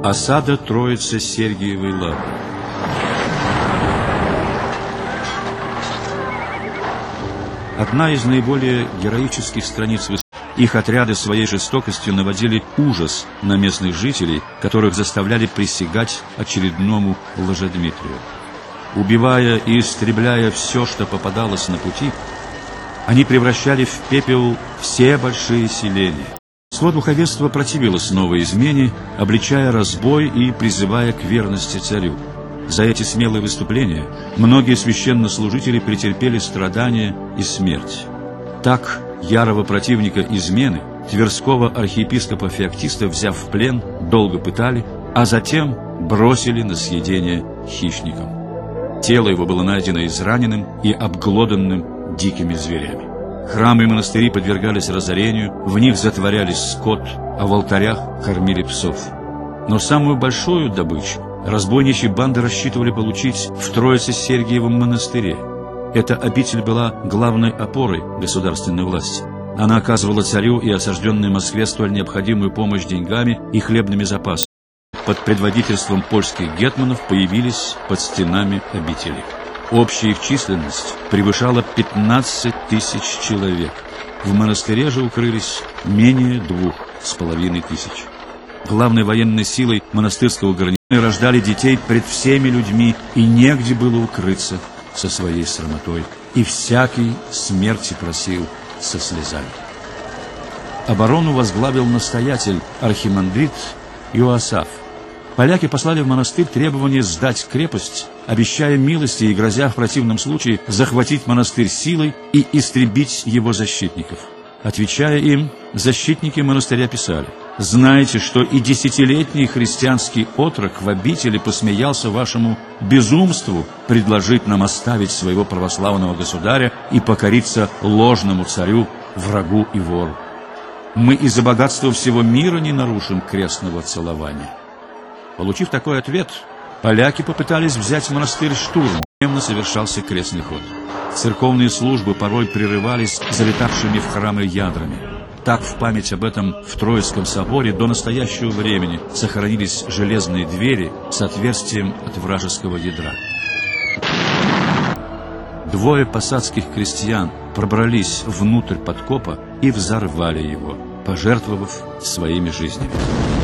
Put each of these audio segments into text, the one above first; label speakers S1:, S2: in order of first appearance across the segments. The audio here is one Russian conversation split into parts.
S1: Осада Троице-Сергиевой Лавры. Одна из наиболее героических страниц в истории. Их отряды своей жестокостью наводили ужас на местных жителей, которых заставляли присягать очередному Лжедмитрию. Убивая и истребляя все, что попадалось на пути, они превращали в пепел все большие селения. Свод духовенства противилось новой измене, обличая разбой и призывая к верности царю. За эти смелые выступления многие священнослужители претерпели страдания и смерть. Так, ярого противника измены, тверского архиепископа Феоктиста, взяв в плен, долго пытали, а затем бросили на съедение хищникам. Тело его было найдено израненным и обглоданным дикими зверями. Храмы и монастыри подвергались разорению, в них затворялись скот, а в алтарях кормили псов. Но самую большую добычу разбойничьи банды рассчитывали получить в Троице-Сергиевом монастыре. Эта обитель была главной опорой государственной власти. Она оказывала царю и осажденной Москве столь необходимую помощь деньгами и хлебными запасами. Под предводительством польских гетманов появились под стенами обители. Общая их численность превышала 15 тысяч человек. В монастыре же укрылись менее 2500. Главной военной силой монастырского гарнизона рождали детей пред всеми людьми, и негде было укрыться со своей срамотой, и всякий смерти просил со слезами. Оборону возглавил настоятель архимандрит Иоасаф. Поляки послали в монастырь требование сдать крепость, обещая милости и грозя в противном случае захватить монастырь силой и истребить его защитников. Отвечая им, защитники монастыря писали: «Знайте, что и 10-летний христианский отрок в обители посмеялся вашему безумству предложить нам оставить своего православного государя и покориться ложному царю, врагу и вору. Мы из-за богатства всего мира не нарушим крестного целования». Получив такой ответ, поляки попытались взять монастырь штурмом. Дневно совершался крестный ход. Церковные службы порой прерывались залетавшими в храмы ядрами. Так, в память об этом в Троицком соборе до настоящего времени сохранились железные двери с отверстием от вражеского ядра. Двое посадских крестьян пробрались внутрь подкопа и взорвали его, пожертвовав своими жизнями.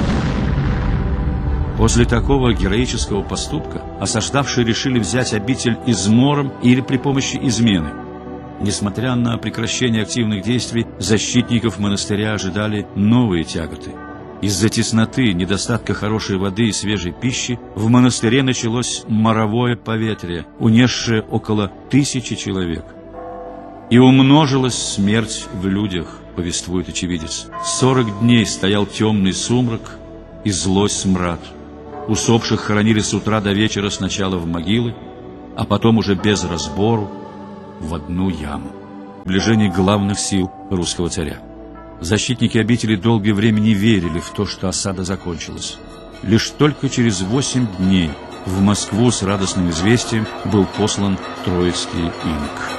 S1: После такого героического поступка осаждавшие решили взять обитель измором или при помощи измены. Несмотря на прекращение активных действий, защитников монастыря ожидали новые тяготы. Из-за тесноты, недостатка хорошей воды и свежей пищи в монастыре началось моровое поветрие, унесшее около 1000 человек. «И умножилась смерть в людях», — повествует очевидец. 40 дней стоял темный сумрак и злой смрад. Усопших хоронили с утра до вечера сначала в могилы, а потом уже без разбору в одну яму. Приближение главных сил русского царя. Защитники обители долгое время не верили в то, что осада закончилась. Лишь только через 8 дней в Москву с радостным известием был послан троицкий инок.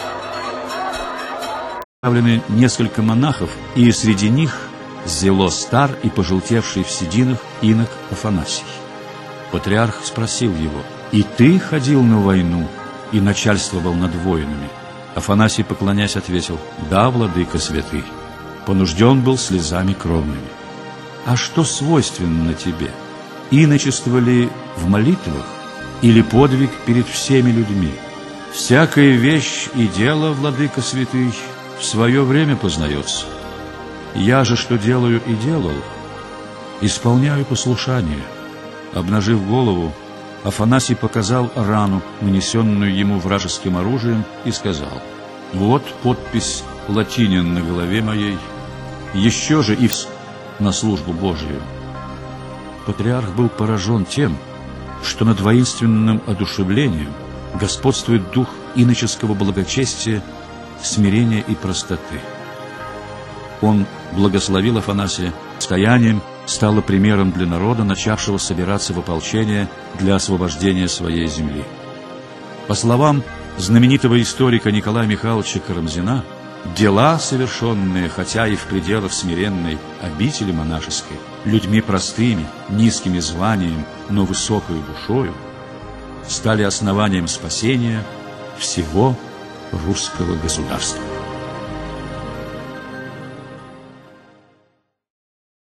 S1: Представлены несколько монахов, и среди них зело стар и пожелтевший в сединах инок Афанасий. Патриарх спросил его: «И ты ходил на войну и начальствовал над воинами?» Афанасий, поклонясь, ответил: «Да, владыка святый, понужден был слезами кровными». «А что свойственно тебе? Иночество ли в молитвах или подвиг перед всеми людьми?» «Всякая вещь и дело, владыка святый, в свое время познается. Я же что делаю и делал, исполняю послушание». Обнажив голову, Афанасий показал рану, нанесенную ему вражеским оружием, и сказал: «Вот подпись латинин на голове моей, еще же и на службу Божию». Патриарх был поражен тем, что над воинственным одушевлением господствует дух иноческого благочестия, смирения и простоты. Он благословил Афанасия, стоянием стало примером для народа, начавшего собираться в ополчение для освобождения своей земли. По словам знаменитого историка Николая Михайловича Карамзина, Дела, совершенные, хотя и в пределах смиренной обители монашеской, людьми простыми, низкими званием, но высокою душою, стали основанием спасения всего русского государства.